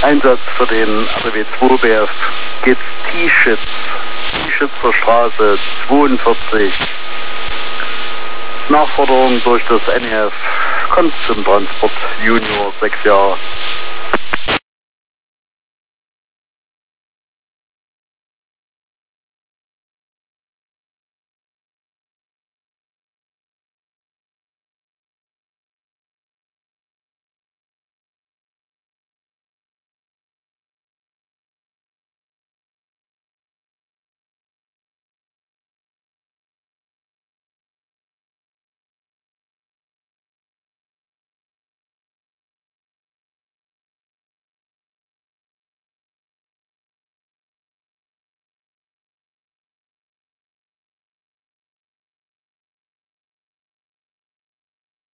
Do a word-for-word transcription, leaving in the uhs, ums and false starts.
Einsatz für den R B W zwei B F geht's T-Schitz, T-Schitzer Straße zweiundvierzig. Nachforderung durch das N E F, kommt zum Transport Junior, sechs Jahre.